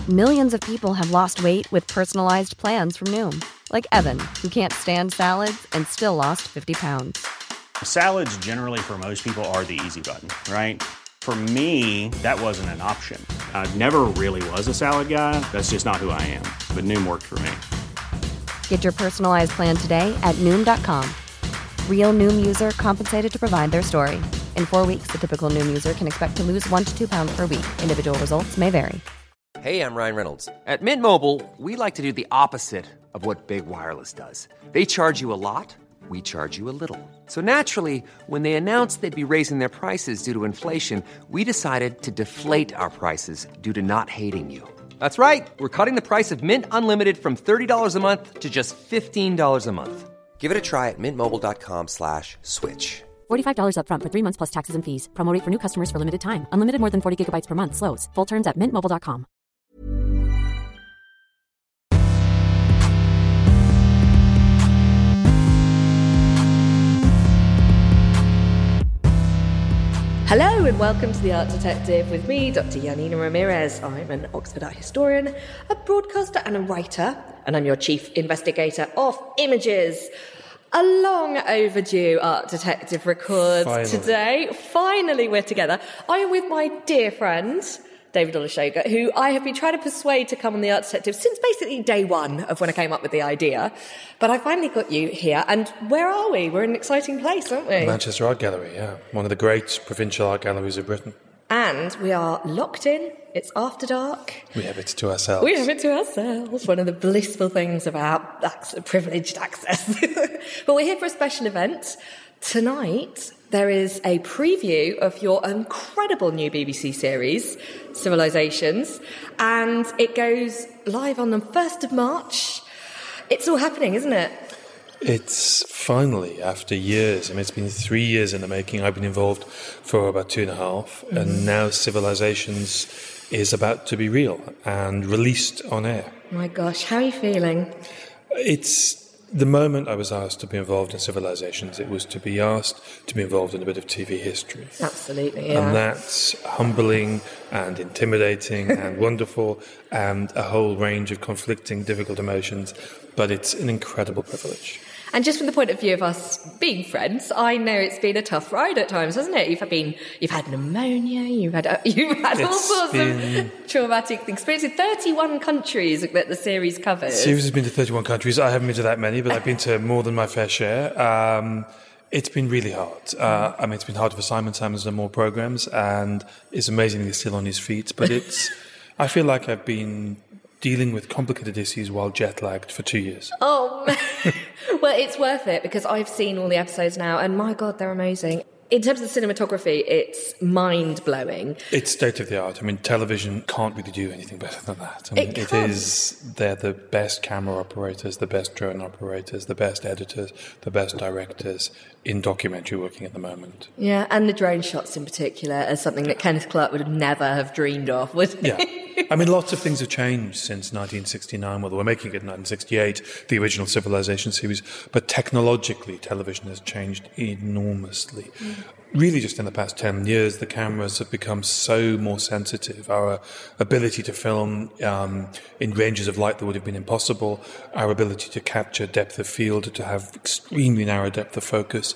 Millions of people have lost weight with personalized plans from Noom. Like Evan, who can't stand salads and still lost 50 pounds. Salads generally for most people are the easy button, right? For me, that wasn't an option. I never really was a salad guy. That's just not who I am. But Noom worked for me. Get your personalized plan today at Noom.com. Real Noom user compensated to provide their story. In 4 weeks, the typical Noom user can expect to lose 1 to 2 pounds per week. Individual results may vary. Hey, I'm Ryan Reynolds. At Mint Mobile, we like to do the opposite of what Big Wireless does. They charge you a lot, we charge you a little. So naturally, when they announced they'd be raising their prices due to inflation, we decided to deflate our prices due to not hating you. That's right. We're cutting the price of Mint Unlimited from $30 a month to just $15 a month. Give it a try at mintmobile.com/switch. $45 up front for 3 months plus taxes and fees. Promo rate for new customers for limited time. Unlimited more than 40 gigabytes per month. Slows full terms at mintmobile.com. Hello and welcome to The Art Detective with me, Dr. Janina Ramirez. I'm an Oxford art historian, a broadcaster and a writer, and I'm your chief investigator of images. A long overdue Art Detective record today. Finally we're together. I am with my dear friend, David Olusoga, who I have been trying to persuade to come on The Art Detective since basically day one of when I came up with the idea. But I finally got you here, and where are we? We're in an exciting place, aren't we? Manchester Art Gallery, yeah. One of the great provincial art galleries of Britain. And we are locked in. It's after dark. We have it to ourselves. We have it to ourselves. One of the blissful things about privileged access. But we're here for a special event. Tonight, there is a preview of your incredible new BBC series, Civilizations, and it goes live on the 1st of March. It's all happening, isn't it? It's finally, after years, I mean, it's been 3 years in the making. I've been involved for about 2.5, and now Civilizations is about to be real and released on air. My gosh, how are you feeling? It's the moment I was asked to be involved in Civilizations, it was to be asked to be involved in a bit of TV history. Absolutely, yeah. And that's humbling and intimidating and wonderful and a whole range of conflicting, difficult emotions, but it's an incredible privilege. And just from the point of view of us being friends, I know it's been a tough ride at times, hasn't it? You've had pneumonia, you've had all sorts of traumatic experiences. 31 countries that the series covers. The series has been to 31 countries. I haven't been to that many, but I've been to more than my fair share. It's been really hard. It's been hard for Simon. Simon's done more programs, and it's amazing he's still on his feet. But I feel like I've been dealing with complicated issues while jet-lagged for 2 years. Oh, well, it's worth it because I've seen all the episodes now, and my God, they're amazing. In terms of the cinematography, it's mind-blowing. It's state-of-the-art. I mean, television can't really do anything better than that. They're the best camera operators, the best drone operators, the best editors, the best directors in documentary working at the moment. Yeah, and the drone shots in particular are something that Kenneth Clark would never have dreamed of, would he? Yeah. I mean, lots of things have changed since 1969. Well, they were making it in 1968, the original Civilization series, but technologically, television has changed enormously. Really, just in the past 10 years, the cameras have become so more sensitive. Our ability to film in ranges of light that would have been impossible, our ability to capture depth of field, to have extremely narrow depth of focus,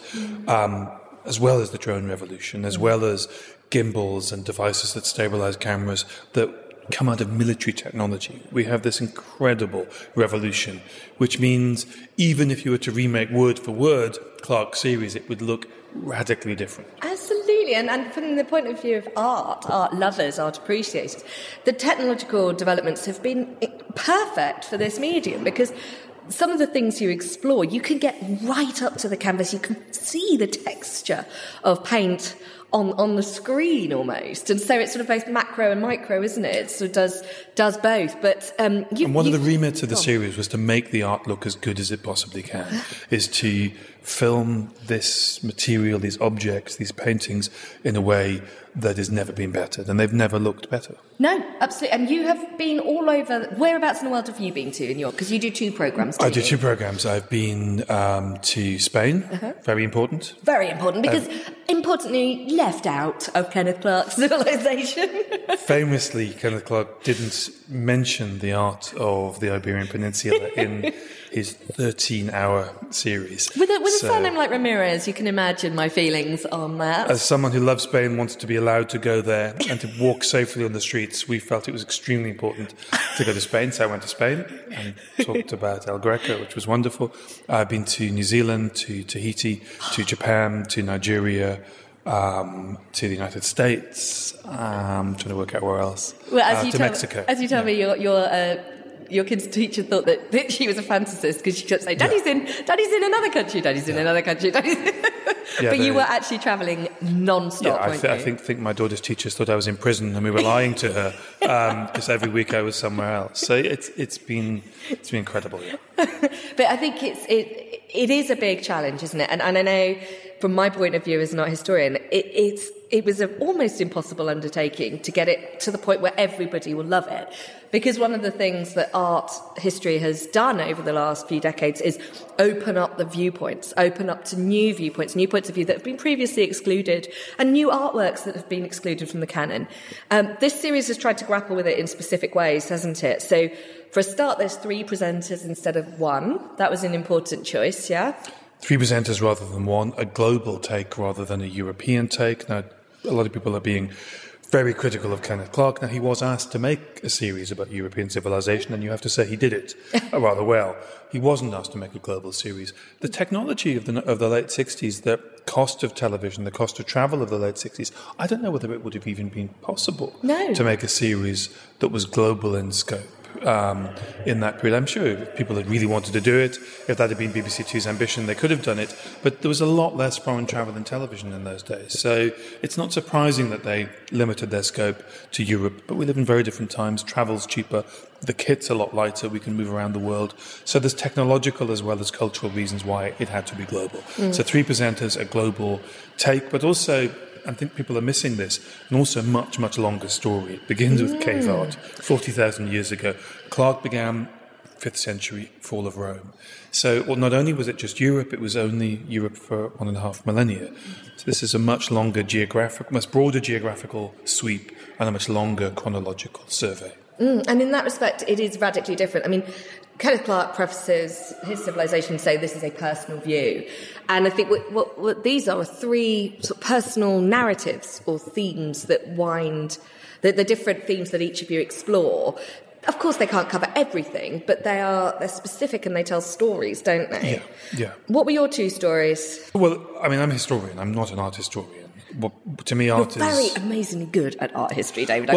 as well as the drone revolution, as well as gimbals and devices that stabilize cameras that come out of military technology. We have this incredible revolution, which means even if you were to remake word for word Clark's series, it would look radically different. Absolutely. And from the point of view of art lovers, art appreciators, the technological developments have been perfect for this medium because some of the things you explore, you can get right up to the canvas. You can see the texture of paint on the screen almost. And so it's sort of both macro and micro, isn't it? It sort of does both. But and one of the remits of the series was to make the art look as good as it possibly can, is to film this material, these objects, these paintings in a way that has never been bettered, and they've never looked better. No, absolutely. And you have been all over. Whereabouts in the world have you been to in York? Because you do 2 programs. I do 2 programs. I've been to Spain. Very important. Very important because importantly, left out of Kenneth Clarke's Civilization. Famously, Kenneth Clarke didn't mention the art of the Iberian Peninsula in his 13-hour series. With a surname like Ramirez, you can imagine my feelings on that. As someone who loves Spain, wants to be allowed to go there and to walk safely on the streets, we felt it was extremely important to go to Spain. So I went to Spain and talked about El Greco, which was wonderful. I've been to New Zealand, to Tahiti, to Japan, to Nigeria, to the United States. I'm trying to work out where else. Well, Mexico. As you tell me, your kid's teacher thought that she was a fantasist because she kept saying, Daddy's in another country, Daddy's in another country, Daddy's in... But you were actually travelling non-stop, weren't you? I think my daughter's teachers thought I was in prison and we were lying to her because every week I was somewhere else. So it's been incredible, yeah. But I think it is a big challenge, isn't it? And I know from my point of view as an art historian, it was an almost impossible undertaking to get it to the point where everybody will love it. Because one of the things that art history has done over the last few decades is open up the viewpoints, open up to new viewpoints, new points of view that have been previously excluded, and new artworks that have been excluded from the canon. This series has tried to grapple with it in specific ways, hasn't it? So, for a start, there's 3 presenters instead of 1. That was an important choice, yeah? 3 presenters rather than 1, a global take rather than a European take. Now, a lot of people are being very critical of Kenneth Clarke. Now, he was asked to make a series about European civilization, and you have to say he did it rather well. He wasn't asked to make a global series. The technology of the late 60s, the cost of television, the cost of travel of the late 60s, I don't know whether it would have even been possible to make a series that was global in scope. In that period. I'm sure if people had really wanted to do it, if that had been BBC Two's ambition, they could have done it. But there was a lot less foreign travel in television in those days. So it's not surprising that they limited their scope to Europe. But we live in very different times. Travel's cheaper. The kit's a lot lighter. We can move around the world. So there's technological as well as cultural reasons why it had to be global. So 3 presenters, a global take, but also... I think people are missing this, and also a much, much longer story. It begins with cave art, 40,000 years ago. Clarke began 5th century, fall of Rome. So not only was it just Europe, it was only Europe for 1.5 millennia. So this is a much longer much broader geographical sweep and a much longer chronological survey. And in that respect, it is radically different. I mean, Kenneth Clarke prefaces his Civilization saying this is a personal view. And I think what these are 3 sort of personal narratives or themes that wind, the different themes that each of you explore. Of course, they can't cover everything, but they're specific and they tell stories, don't they? Yeah. What were your 2 stories? Well, I mean, I'm a historian. I'm not an art historian. Well, to me, art You're very amazingly good at art history, David.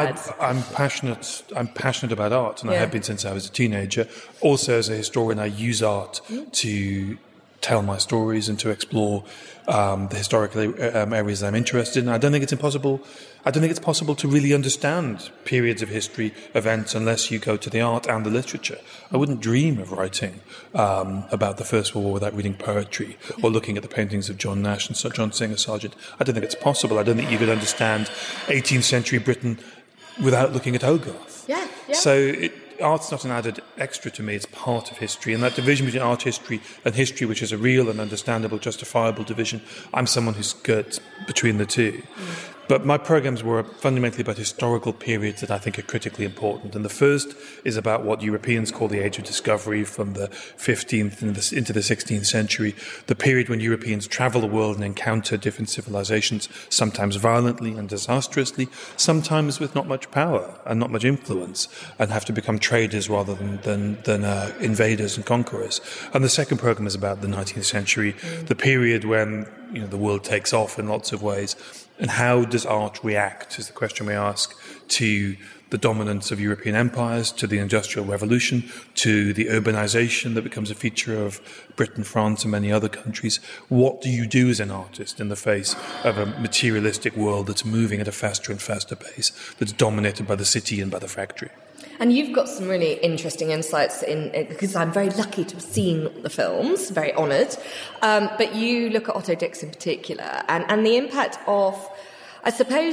I'm passionate. I'm passionate about art, and I have been since I was a teenager. Also, as a historian, I use art to tell my stories and to explore the historical areas that I'm interested in. I don't think it's impossible. I don't think it's possible to really understand periods of history, events, unless you go to the art and the literature. I wouldn't dream of writing about the First World War without reading poetry or looking at the paintings of John Nash and Sir John Singer Sargent. I don't think it's possible. I don't think you could understand 18th century Britain without looking at Hogarth. Yeah. So art's not an added extra to me, it's part of history. And that division between art history and history, which is a real and understandable, justifiable division, I'm someone who skirts between the 2. But my programs were fundamentally about historical periods that I think are critically important. And the first is about what Europeans call the Age of Discovery, from the 15th into the 16th century, the period when Europeans travel the world and encounter different civilizations, sometimes violently and disastrously, sometimes with not much power and not much influence, and have to become traders rather than invaders and conquerors. And the second program is about the 19th century, the period when the world takes off in lots of ways. And how does art react, is the question we ask, to the dominance of European empires, to the Industrial Revolution, to the urbanization that becomes a feature of Britain, France, and many other countries. What do you do as an artist in the face of a materialistic world that's moving at a faster and faster pace, that's dominated by the city and by the factory? And you've got some really interesting insights because I'm very lucky to have seen the films, very honoured. But you look at Otto Dix in particular and the impact of, I suppose,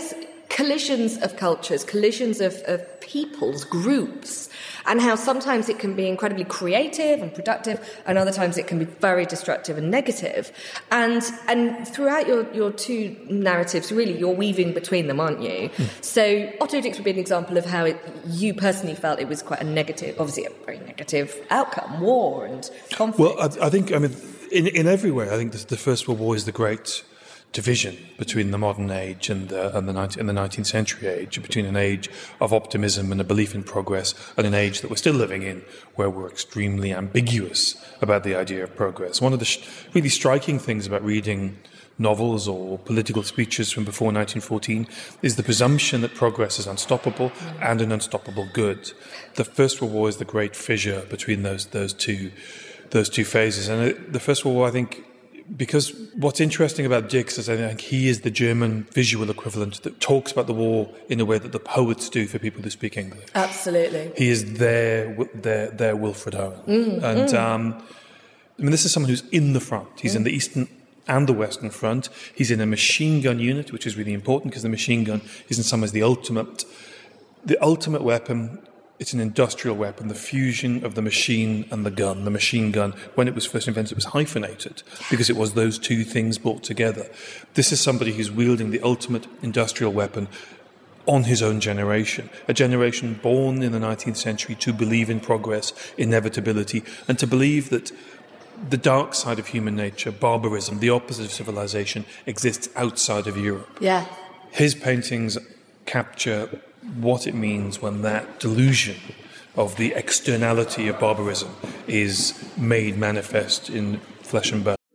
collisions of cultures, collisions of peoples, groups, and how sometimes it can be incredibly creative and productive, and other times it can be very destructive and negative. And throughout your two narratives, really, you're weaving between them, aren't you? So Otto Dix would be an example of how you personally felt it was quite a negative, obviously a very negative outcome, war and conflict. Well, I think, in every way, I think the First World War is the great division between the modern age and the 19th century age, between an age of optimism and a belief in progress and an age that we're still living in where we're extremely ambiguous about the idea of progress. One of the really striking things about reading novels or political speeches from before 1914 is the presumption that progress is unstoppable and an unstoppable good. The First World War is the great fissure between those two phases. And the First World War, I think, because what's interesting about Dix is I think he is the German visual equivalent that talks about the war in a way that the poets do for people who speak English. Absolutely. He is their Wilfred Owen. This is someone who's in the front. He's in the Eastern and the Western Front. He's in a machine gun unit, which is really important because the machine gun is in some ways the ultimate weapon. It's an industrial weapon, the fusion of the machine and the gun. The machine gun, when it was first invented, it was hyphenated because it was those two things brought together. This is somebody who's wielding the ultimate industrial weapon on his own generation, a generation born in the 19th century to believe in progress, inevitability, and to believe that the dark side of human nature, barbarism, the opposite of civilization, exists outside of Europe. Yeah. His paintings capture what it means when that delusion of the externality of barbarism is made manifest in flesh and bone.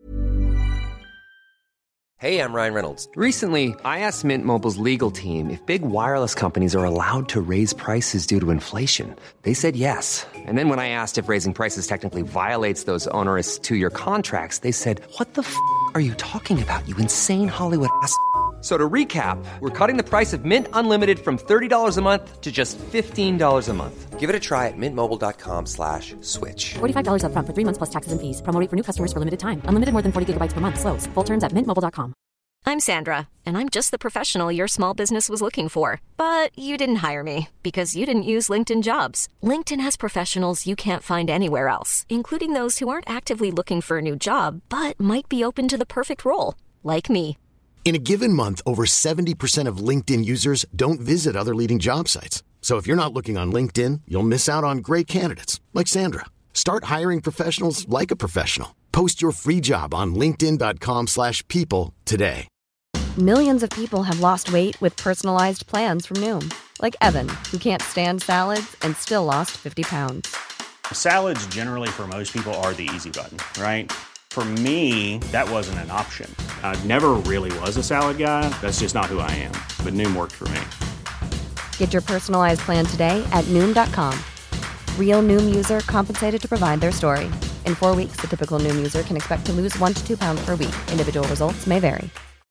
Hey, I'm Ryan Reynolds. Recently, I asked Mint Mobile's legal team if big wireless companies are allowed to raise prices due to inflation. They said yes. And then when I asked if raising prices technically violates those onerous 2-year contracts, they said, "What the f*** are you talking about, you insane Hollywood ass?" So to recap, we're cutting the price of Mint Unlimited from $30 a month to just $15 a month. Give it a try at mintmobile.com/switch. $45 up front for 3 months plus taxes and fees. Promo rate for new customers for limited time. Unlimited more than 40 gigabytes per month. Slows full terms at mintmobile.com. I'm Sandra, and I'm just the professional your small business was looking for. But you didn't hire me because you didn't use LinkedIn Jobs. LinkedIn has professionals you can't find anywhere else, including those who aren't actively looking for a new job, but might be open to the perfect role, like me. In a given month, over 70% of LinkedIn users don't visit other leading job sites. So if you're not looking on LinkedIn, you'll miss out on great candidates like Sandra. Start hiring professionals like a professional. Post your free job on linkedin.com/people today. Millions of people have lost weight with personalized plans from Noom, like Evan, who can't stand salads and still lost 50 pounds. Salads generally for most people are the easy button, right? For me, that wasn't an option. I never really was a salad guy. That's just not who I am. But Noom worked for me. Get your personalized plan today at Noom.com. Real Noom user compensated to provide their story. In 4 weeks, the typical Noom user can expect to lose 1 to 2 pounds per week. Individual results may vary.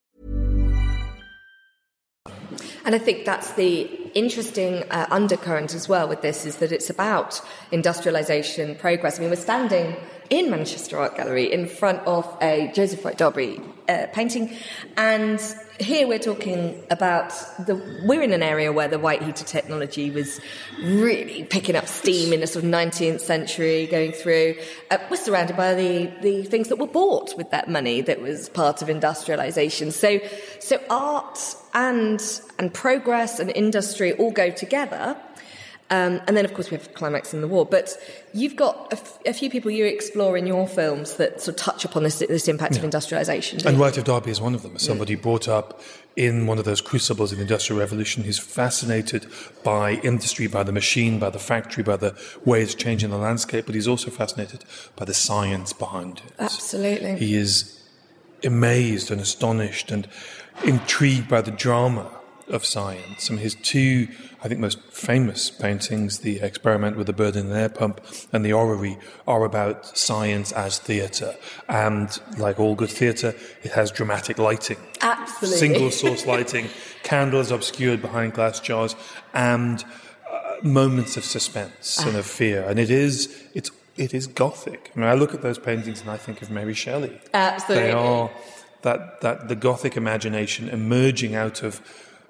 And I think that's the interesting undercurrent as well with this, is that it's about industrialisation, progress. I mean, we're standing in Manchester Art Gallery in front of a Joseph White-Darby painting, and here we're talking about we're in an area where the white heater technology was really picking up steam in the sort of 19th century, going through. We're surrounded by the things that were bought with that money that was part of industrialisation. So art and progress and industry all go together. And then, of course, we have climax in the war. But you've got a few people you explore in your films that sort of touch upon this impact of industrialisation. And White of Derby is one of them. As somebody brought up in one of those crucibles of the Industrial Revolution, who's fascinated by industry, by the machine, by the factory, by the way it's changing the landscape, but he's also fascinated by the science behind it. Absolutely. He is amazed and astonished and intrigued by the drama of science. And his two, I think, most famous paintings, The Experiment with the Bird in an Air Pump and The Orrery, are about science as theatre. And like all good theatre, it has dramatic lighting. Absolutely. Single source lighting, candles obscured behind glass jars, and moments of suspense and of fear. And it is Gothic. I mean, I look at those paintings and I think of Mary Shelley. Absolutely. They are that the Gothic imagination emerging out of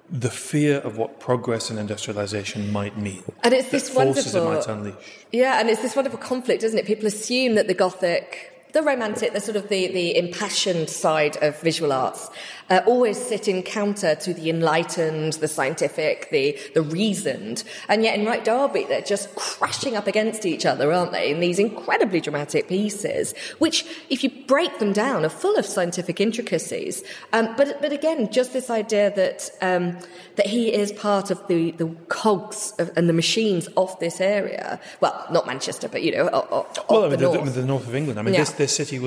the fear of what progress and industrialization might mean. And it's this forces wonderful... it might unleash. Yeah, and it's this wonderful conflict, isn't it? People assume that the Gothic, the romantic, the sort of the impassioned side of visual arts always sit in counter to the enlightened, the scientific, the reasoned. And yet in Right Derby, they're just crashing up against each other, aren't they, in these incredibly dramatic pieces, which, if you break them down, are full of scientific intricacies. But again, just this idea that that he is part of the cogs and the machines of this area. Well, not Manchester, but, you know, of the north. The north of England. I mean, this city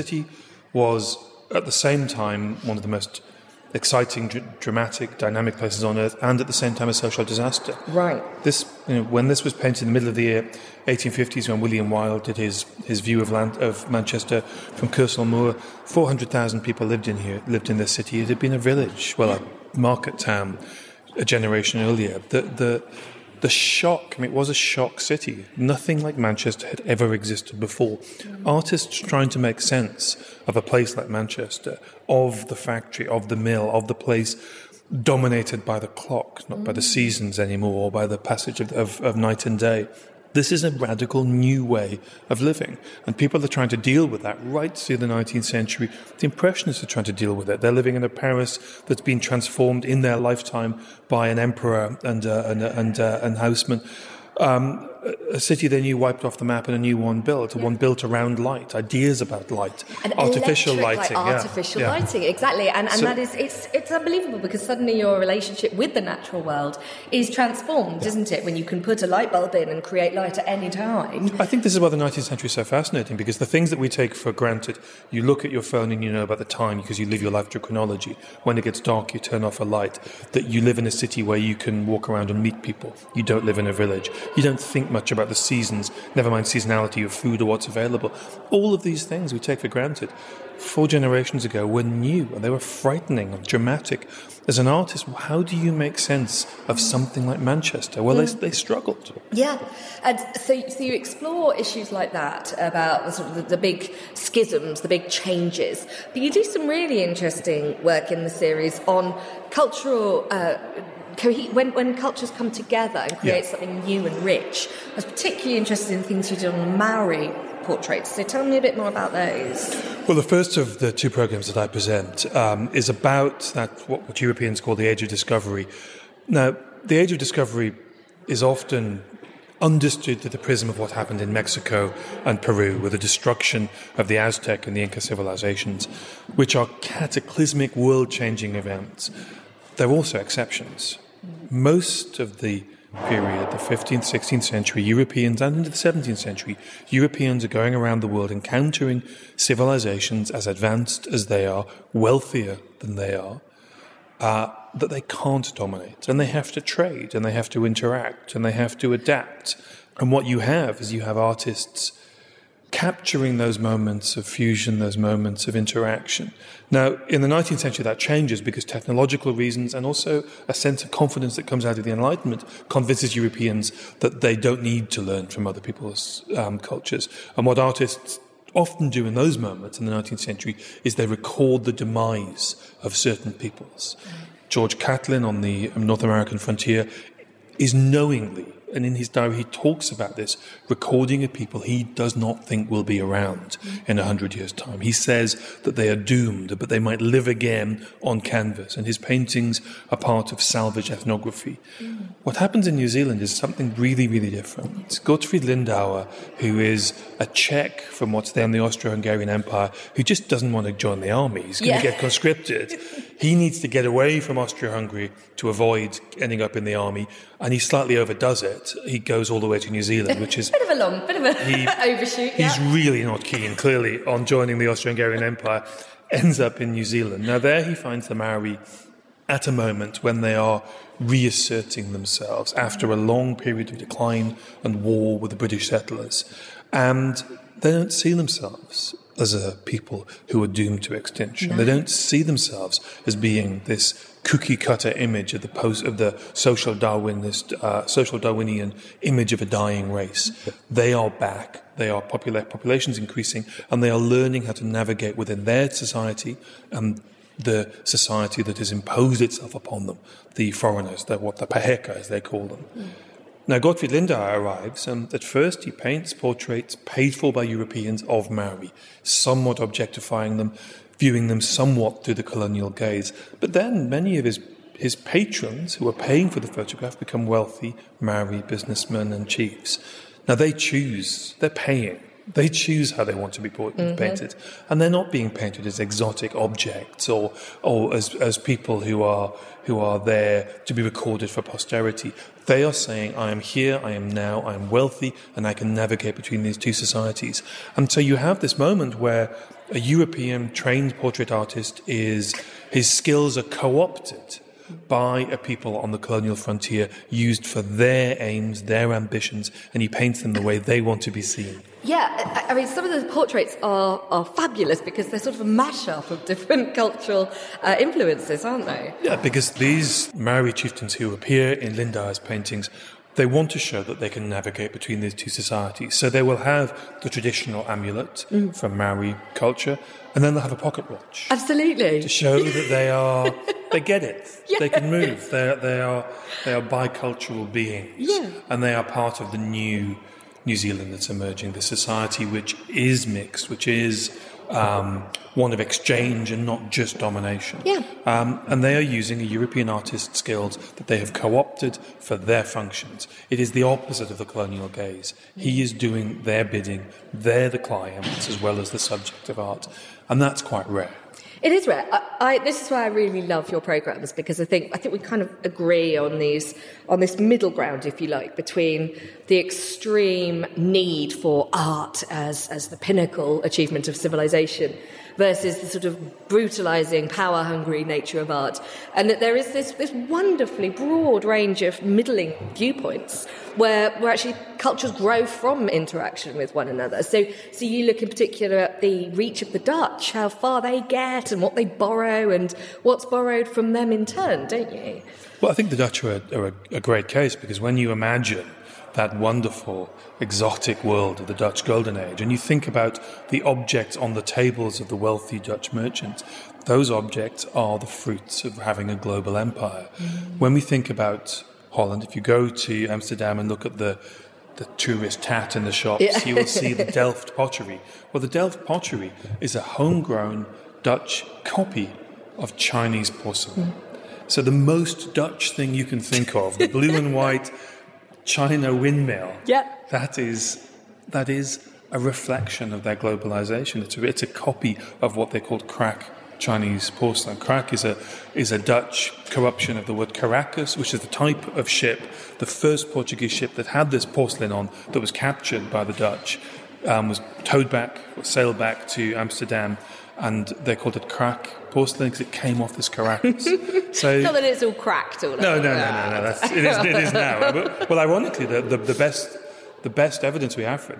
was at the same time one of the most exciting, dramatic, dynamic places on earth, and at the same time a social disaster. Right. This, when this was painted in the middle of the year 1850s, when William Wilde did his view of Manchester from Kersal Moor, 400,000 people lived in this city. It had been a village, a market town, a generation earlier. The shock, it was a shock city. Nothing like Manchester had ever existed before. Artists trying to make sense of a place like Manchester, of the factory, of the mill, of the place dominated by the clock, not by the seasons anymore, or by the passage of night and day. This is a radical new way of living. And people are trying to deal with that right through the 19th century. The Impressionists are trying to deal with it. They're living in a Paris that's been transformed in their lifetime by an emperor and houseman. A city they knew wiped off the map and a new one built, one built around light, ideas about light, and artificial lighting. Artificial lighting, exactly. And so, that is, it's unbelievable, because suddenly your relationship with the natural world is transformed, isn't it, when you can put a light bulb in and create light at any time. I think this is why the 19th century is so fascinating, because the things that we take for granted, you look at your phone and you know about the time because you live your life through chronology. When it gets dark, you turn off a light. That you live in a city where you can walk around and meet people. You don't live in a village. You don't think much about the seasons, never mind seasonality of food or what's available. All of these things we take for granted 4 generations ago were new, and they were frightening and dramatic. As an artist, how do you make sense of something like Manchester? Well, they struggled. Yeah, and so you explore issues like that, about the big schisms, the big changes, but you do some really interesting work in the series on cultural when cultures come together and create something new and rich. I was particularly interested in things you did on Maori portraits. So tell me a bit more about those. Well, the first of the 2 programs that I present is about what Europeans call the Age of Discovery. Now, the Age of Discovery is often understood through the prism of what happened in Mexico and Peru, with the destruction of the Aztec and the Inca civilizations, which are cataclysmic, world-changing events. There are also exceptions. Most of the period, the 15th, 16th century, Europeans, and into the 17th century, Europeans are going around the world encountering civilizations as advanced as they are, wealthier than they are, that they can't dominate. And they have to trade, and they have to interact, and they have to adapt. And what you have is you have artists capturing those moments of fusion, those moments of interaction. Now, in the 19th century, that changes because technological reasons and also a sense of confidence that comes out of the Enlightenment convinces Europeans that they don't need to learn from other people's cultures. And what artists often do in those moments in the 19th century is they record the demise of certain peoples. George Catlin on the North American frontier is knowingly, and in his diary he talks about this, recording of people he does not think will be around in 100 years' time. He says that they are doomed, but they might live again on canvas, and his paintings are part of salvage ethnography. What happens in New Zealand is something really, really different. Gottfried Lindauer, who is a Czech from what's then the Austro-Hungarian Empire, who just doesn't want to join the army. He's going to get conscripted. He needs to get away from Austria-Hungary to avoid ending up in the army, and he slightly overdoes it. He goes all the way to New Zealand, which is bit of an overshoot. He's really not keen, clearly, on joining the Austro-Hungarian Empire. Ends up in New Zealand. Now there he finds the Maori at a moment when they are reasserting themselves after a long period of decline and war with the British settlers, and they don't see themselves as a people who are doomed to extinction. No. They don't see themselves as being this cookie-cutter image of the social Darwinian image of a dying race. They are back. They are populations increasing, and they are learning how to navigate within their society and the society that has imposed itself upon them, the foreigners, the Paheka, as they call them. Now, Gottfried Lindauer arrives, and at first he paints portraits paid for by Europeans of Maori, somewhat objectifying them, viewing them somewhat through the colonial gaze. But then many of his patrons who are paying for the photograph become wealthy Maori businessmen and chiefs. Now, they're paying. They choose how they want to be painted, and they're not being painted as exotic objects or as people who are there to be recorded for posterity. They are saying, I am here, I am now, I am wealthy, and I can navigate between these two societies. And so you have this moment where a European trained portrait artist his skills are co-opted by a people on the colonial frontier, used for their aims, their ambitions, and he paints them the way they want to be seen. Yeah, I mean, some of the portraits are fabulous because they're sort of a mashup of different cultural influences, aren't they? Yeah, because these Maori chieftains who appear in Lindauer's paintings, they want to show that they can navigate between these two societies. So they will have the traditional amulet from Maori culture, and then they'll have a pocket watch. Absolutely. To show that they get it. Yeah. They can move. They are bicultural beings. Yeah. And they are part of the new New Zealand that's emerging, the society which is mixed, which is one of exchange and not just domination. Yeah. And they are using a European artist's skills that they have co-opted for their functions. It is the opposite of the colonial gaze. He is doing their bidding. They're the clients as well as the subject of art. And that's quite rare. It is rare. This is why I really love your programmes, because I think we kind of agree on this middle ground, if you like, between the extreme need for art as the pinnacle achievement of civilization versus the sort of brutalising, power-hungry nature of art. And that there is this wonderfully broad range of middling viewpoints where actually cultures grow from interaction with one another. So you look in particular at the reach of the Dutch, how far they get and what they borrow and what's borrowed from them in turn, don't you? Well, I think the Dutch are a great case, because when you imagine that wonderful, exotic world of the Dutch Golden Age, and you think about the objects on the tables of the wealthy Dutch merchants, those objects are the fruits of having a global empire. When we think about Holland, if you go to Amsterdam and look at the tourist tat in the shops, you will see the Delft pottery. Well, the Delft pottery is a homegrown Dutch copy of Chinese porcelain. So the most Dutch thing you can think of, the blue and white China windmill, that is a reflection of their globalization. It's a copy of what they called crack Chinese porcelain. Crack is a Dutch corruption of the word caracas, which is the type of ship, the first Portuguese ship that had this porcelain on, that was captured by the Dutch, was sailed back to Amsterdam, and they called it crack porcelain because it came off this caracas. So not that it's all cracked or no. It is now. Well, ironically, the best evidence we have for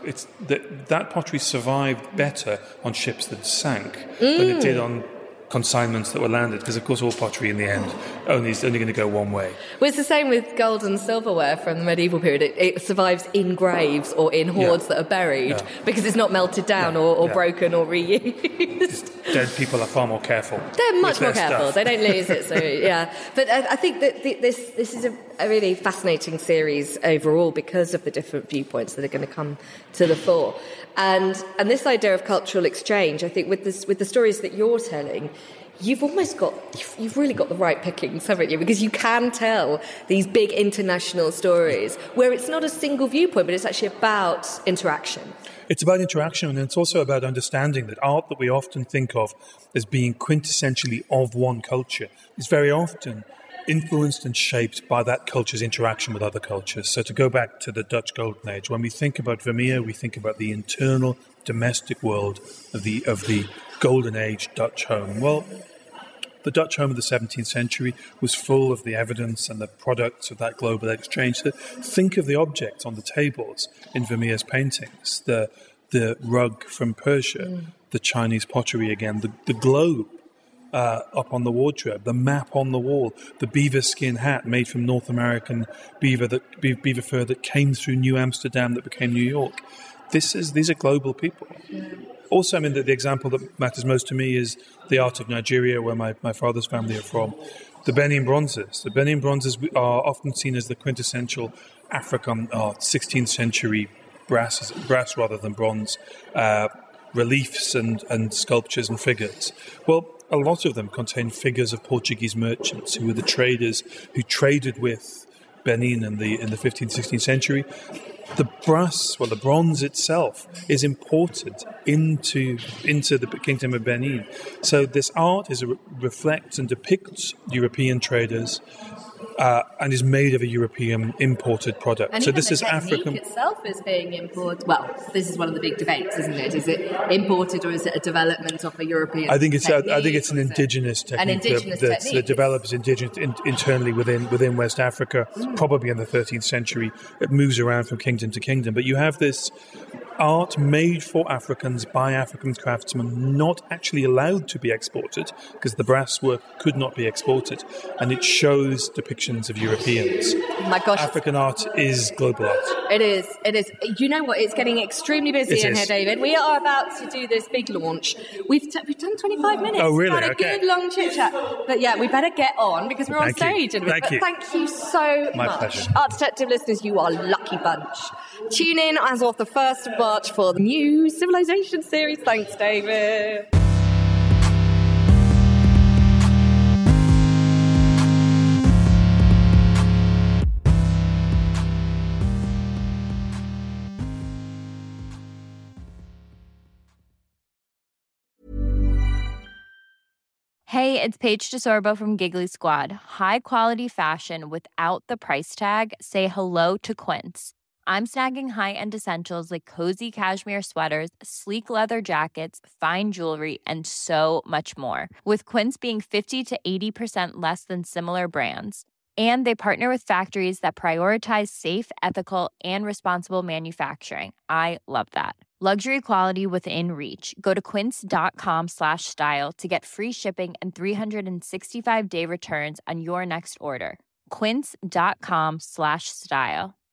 it, that pottery survived better on ships that sank than it did on consignments that were landed, because of course all pottery in the end is only going to go one way. Well, it's the same with gold and silverware from the medieval period. It survives in graves or in hoards that are buried because it's not melted down or broken or reused. Dead people are far more careful. They're much more careful. Stuff. They don't lose it. So yeah, but I think that this is a really fascinating series overall because of the different viewpoints that are going to come to the fore. And this idea of cultural exchange, I think with the stories that you're telling, you've really got the right pickings, haven't you? Because you can tell these big international stories where it's not a single viewpoint, but it's actually about interaction. It's about interaction, and it's also about understanding that art that we often think of as being quintessentially of one culture is very often influenced and shaped by that culture's interaction with other cultures. So to go back to the Dutch Golden Age, when we think about Vermeer, we think about the internal domestic world of the Golden Age Dutch home. Well, the Dutch home of the 17th century was full of the evidence and the products of that global exchange. So think of the objects on the tables in Vermeer's paintings, the rug from Persia, the Chinese pottery again, the globe up on the wardrobe, the map on the wall, the beaver skin hat made from North American beaver fur that came through New Amsterdam that became New York. these are global people. Also, I mean, the example that matters most to me is the art of Nigeria, where my father's family are from. The Benin bronzes. The Benin bronzes are often seen as the quintessential African 16th century brass rather than bronze, reliefs and sculptures and figures. Well, a lot of them contain figures of Portuguese merchants who were the traders who traded with Benin in the 15th, 16th century. The bronze itself is imported into the Kingdom of Benin. So this art reflects and depicts European traders and is made of a European imported product. And so even this the is technique African itself is being imported. Well, this is one of the big debates, isn't it? Is it imported or is it a development of a European? I think it's an indigenous technique that develops internally within West Africa, probably in the 13th century. It moves around from kingdom to kingdom, but you have this art made for Africans by African craftsmen, not actually allowed to be exported because the brass work could not be exported, and it shows depictions of Europeans. My gosh, African art is global art. It is. You know what? It's getting extremely busy in here, David. We are about to do this big launch. We've done 25 minutes. Oh, really? We've had a good long chit chat. But yeah, we better get on because we're on stage. Thank you. Thank you so much. My pleasure. Art Detective listeners, you are a lucky bunch. Tune in as of the 1st of March for the new Civilization series. Thanks, David. Hey, it's Paige DeSorbo from Giggly Squad. High quality fashion without the price tag. Say hello to Quince. I'm snagging high-end essentials like cozy cashmere sweaters, sleek leather jackets, fine jewelry, and so much more. With Quince being 50 to 80% less than similar brands. And they partner with factories that prioritize safe, ethical, and responsible manufacturing. I love that. Luxury quality within reach. Go to quince.com/style to get free shipping and 365-day returns on your next order. Quince.com/style.